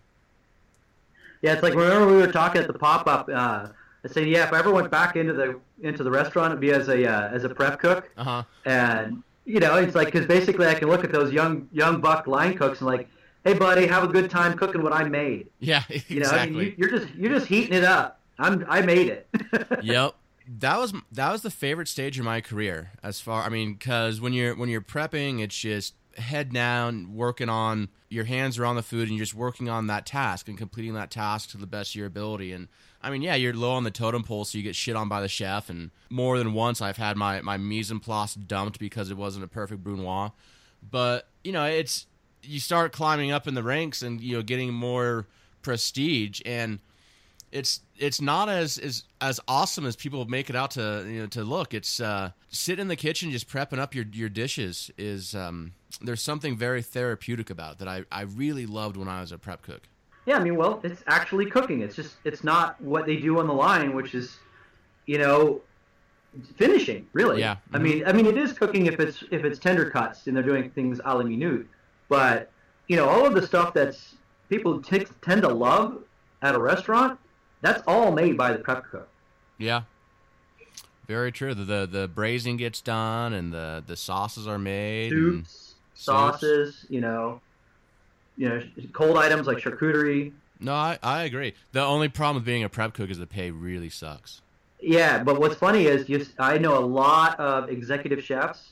Yeah, it's like remember we were talking at the pop up. Uh, I said, yeah, if I ever went back into the into the restaurant, it'd be as a uh, as a prep cook. Uh huh. And you know, it's like because basically I can look at those young young buck line cooks and like, hey buddy, have a good time cooking what I made. Yeah, exactly. You know, I mean, you, you're just you're just heating it up. I'm I made it. Yep. That was that was the favorite stage of my career. As far I mean, because when you're when you're prepping, it's just head down, working on your hands are on the food, and you're just working on that task and completing that task to the best of your ability. And I mean, yeah, you're low on the totem pole, so you get shit on by the chef. And more than once, I've had my my mise en place dumped because it wasn't a perfect brunoise. But you know, it's you start climbing up in the ranks and you know getting more prestige and. It's it's not as, as as awesome as people make it out to you know to look. It's uh, sitting in the kitchen just prepping up your, your dishes is um, there's something very therapeutic about it that I, I really loved when I was a prep cook. Yeah, I mean, well, it's actually cooking. It's just it's not what they do on the line, which is, you know, finishing. Really. Yeah. Mm-hmm. I mean, I mean, it is cooking if it's if it's tender cuts and they're doing things a la minute. But you know, all of the stuff that's people t- tend to love at a restaurant. That's all made by the prep cook. Yeah, very true. The the, the braising gets done, and the, the sauces are made. Soups, sauces, soups. you know, you know, cold items like charcuterie. No, I, I agree. The only problem with being a prep cook is the pay really sucks. Yeah, but what's funny is you, I know a lot of executive chefs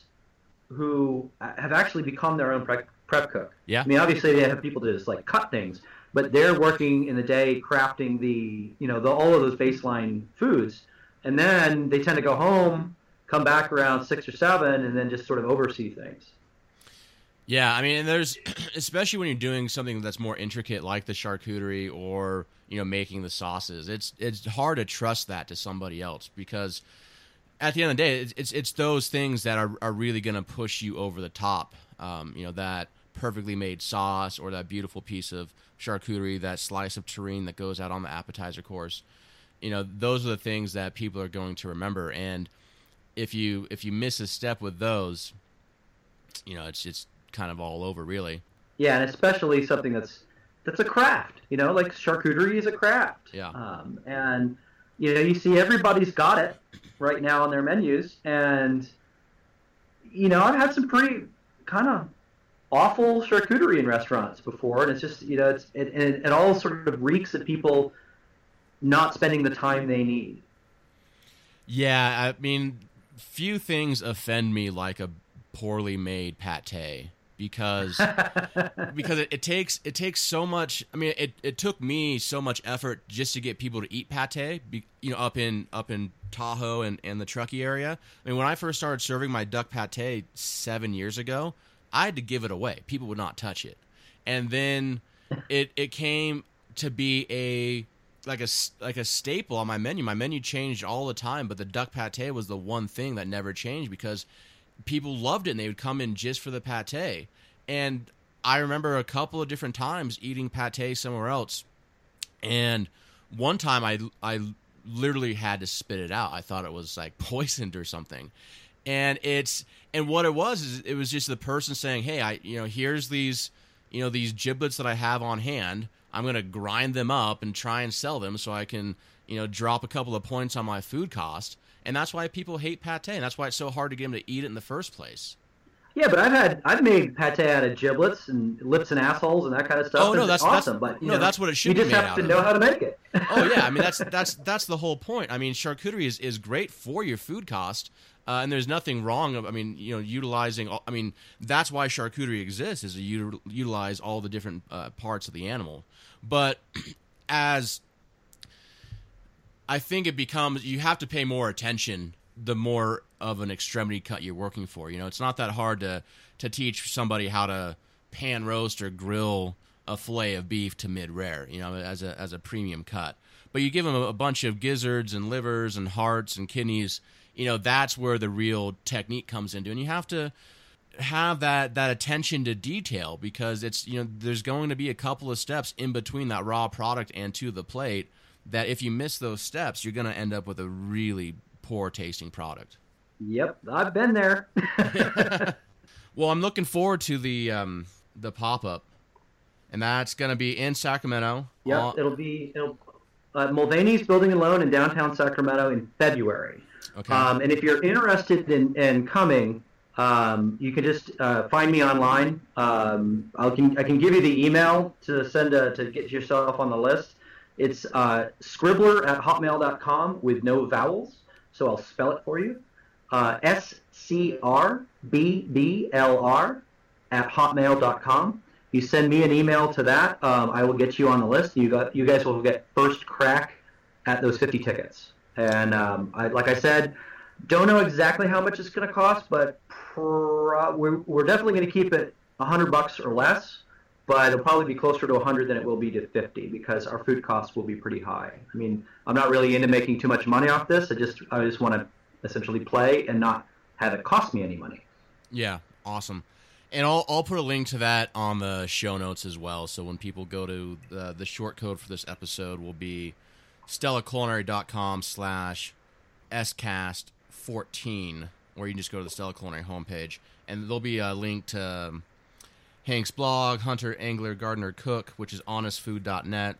who have actually become their own prep, prep cook. Yeah. I mean, obviously they have people to just like cut things. But they're working in the day crafting the, you know, the, all of those baseline foods. And then they tend to go home, come back around six or seven, and then just sort of oversee things. Yeah, I mean, and there's, especially when you're doing something that's more intricate like the charcuterie or, you know, making the sauces, it's it's hard to trust that to somebody else because at the end of the day, it's it's, it's those things that are, are really going to push you over the top, um, you know, that perfectly made sauce or that beautiful piece of charcuterie, that slice of terrine that goes out on the appetizer course. You know, those are the things that people are going to remember. And if you if you miss a step with those, you know, it's it's kind of all over, really. Yeah, and especially something that's that's a craft. You know, like charcuterie is a craft. Yeah. Um, and you know, you see everybody's got it right now on their menus, and you know, I've had some pretty kind of awful charcuterie in restaurants before, and it's just, you know, it's it, it, it all sort of reeks of people not spending the time they need. Yeah, I mean, few things offend me like a poorly made pate because because it, it takes it takes so much. I mean, it, it took me so much effort just to get people to eat pate, be, you know, up in up in Tahoe and, and the Truckee area. I mean, when I first started serving my duck pate seven years ago, I had to give it away. People would not touch it. And then it it came to be a like a like a staple on my menu. My menu changed all the time, but the duck pate was the one thing that never changed because people loved it and they would come in just for the pate. And I remember a couple of different times eating pate somewhere else. And one time I I literally had to spit it out. I thought it was like poisoned or something. And it's and what it was is it was just the person saying, "Hey, I you know here's these you know these giblets that I have on hand. I'm gonna grind them up and try and sell them so I can you know drop a couple of points on my food cost." And that's why people hate pate. And that's why it's so hard to get them to eat it in the first place. Yeah, but I've had I've made pate out of giblets and lips and assholes and that kind of stuff. Oh no, that's awesome. That's, but you no, know, that's what it should you be just made have out to of. know how to make it. Oh yeah, I mean that's that's that's the whole point. I mean, charcuterie is, is great for your food cost, uh, and there's nothing wrong. Of, I mean, you know, utilizing. All, I mean, that's why charcuterie exists is to util, utilize all the different uh, parts of the animal. But as I think it becomes, you have to pay more attention the more of an extremity cut you're working for. You know, it's not that hard to to teach somebody how to pan roast or grill a fillet of beef to mid-rare, you know, as a as a premium cut. But you give them a, a bunch of gizzards and livers and hearts and kidneys, you know, that's where the real technique comes into. And you have to have that that attention to detail because it's, you know, there's going to be a couple of steps in between that raw product and to the plate that if you miss those steps, you're going to end up with a really poor tasting product. Yep, I've been there. Well, I'm looking forward to the um, the pop-up, and that's going to be in Sacramento. Yeah, Uh, it'll be it'll, uh, Mulvaney's Building and Loan in downtown Sacramento in February. okay. Um, and if you're interested in, in coming, um, you can just uh, find me online. Um, I can I can give you the email to send a, to get yourself on the list. It's uh, scribbler at hotmail dot com with no vowels, so I'll spell it for you. Uh, S C R B B L R at hotmail dot com. You send me an email to that, um, I will get you on the list. You got you guys will get first crack at those fifty tickets. And um, I, like I said, don't know exactly how much it's going to cost, but pro- we're, we're definitely going to keep it a hundred bucks or less. But it'll probably be closer to a hundred than it will be to fifty because our food costs will be pretty high. I mean, I'm not really into making too much money off this. I just I just want to essentially play and not have it cost me any money. Yeah, awesome. And I'll I'll put a link to that on the show notes as well. So when people go to the the short code for this episode will be stellaculinary.com slash scast14, or you can just go to the Stella Culinary homepage, and there'll be a link to um, Hank's blog, Hunter, Angler, Gardener, Cook, which is honest food dot net,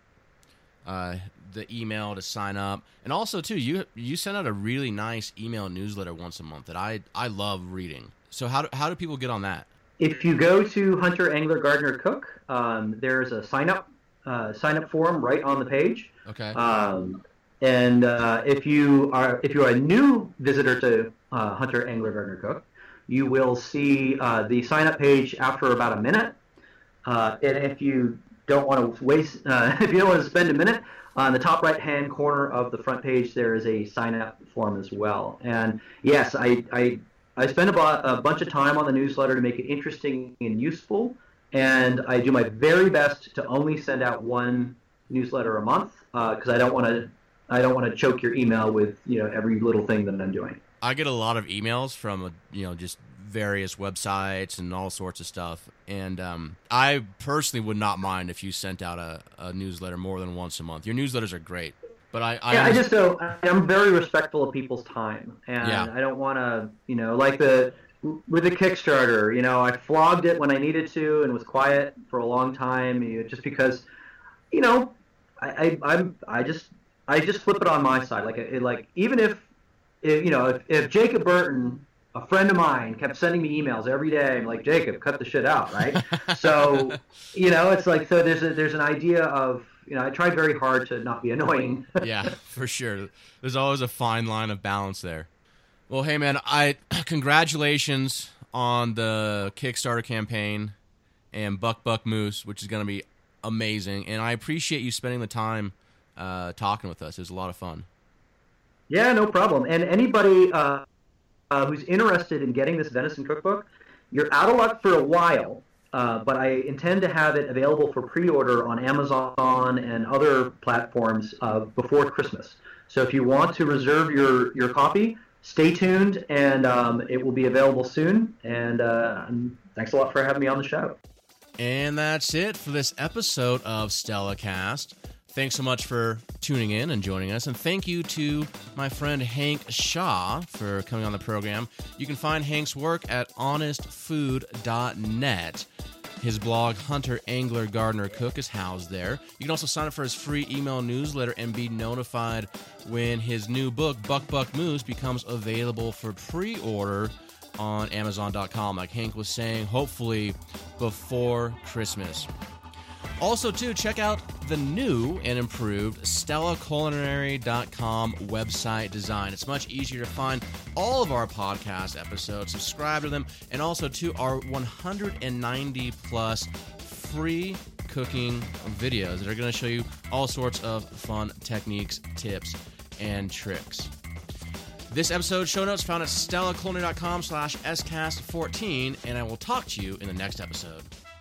uh, the email to sign up, and also too you you send out a really nice email newsletter once a month that I I love reading. So how do, how do people get on that? If you go to Hunter, Angler, Gardener, Cook, um, there's a sign up uh, sign up form right on the page. Okay. Um, and uh, if you are if you are a new visitor to uh, Hunter, Angler, Gardener, Cook, you will see uh, the sign up page after about a minute. Uh, and if you don't want to waste, uh, if you don't want to spend a minute, on the top right hand corner of the front page there is a sign up form as well. And yes, I I, I spend a, bo- a bunch of time on the newsletter to make it interesting and useful. And I do my very best to only send out one newsletter a month because uh, I don't want to I don't want to choke your email with you know every little thing that I'm doing. I get a lot of emails from, uh, you know, just various websites and all sorts of stuff. And um, I personally would not mind if you sent out a, a newsletter more than once a month. Your newsletters are great. But I, I, yeah, I just don't, I'm very respectful of people's time. And Yeah. I don't want to, you know, like the, with the Kickstarter, you know, I flogged it when I needed to and was quiet for a long time you know, just because, you know, I, I, I'm, I just, I just flip it on my side. Like, it, like even if, if, you know, if, if Jacob Burton, a friend of mine, kept sending me emails every day, I'm like, Jacob, cut the shit out, right? So, you know, it's like, so there's a, there's an idea of, you know, I try very hard to not be annoying. yeah, for sure. There's always a fine line of balance there. Well, hey, man, I congratulations on the Kickstarter campaign and Buck Buck Moose, which is going to be amazing. And I appreciate you spending the time uh, talking with us. It was a lot of fun. Yeah, no problem. And anybody uh, uh, who's interested in getting this venison cookbook, you're out of luck for a while, uh, but I intend to have it available for pre-order on Amazon and other platforms uh, before Christmas. So if you want to reserve your, your copy, stay tuned, and um, it will be available soon. And uh, thanks a lot for having me on the show. And that's it for this episode of StellaCast. Thanks so much for tuning in and joining us. And thank you to my friend Hank Shaw for coming on the program. You can find Hank's work at honest food dot net. His blog, Hunter, Angler, Gardener, Cook, is housed there. You can also sign up for his free email newsletter and be notified when his new book, Buck Buck Moose, becomes available for pre-order on amazon dot com. Like Hank was saying, hopefully before Christmas. Also, too, check out the new and improved stella culinary dot com website design. It's much easier to find all of our podcast episodes, subscribe to them, and also to our one hundred ninety plus free cooking videos that are going to show you all sorts of fun techniques, tips, and tricks. This episode show notes found at stella culinary dot com slash S cast fourteen, and I will talk to you in the next episode.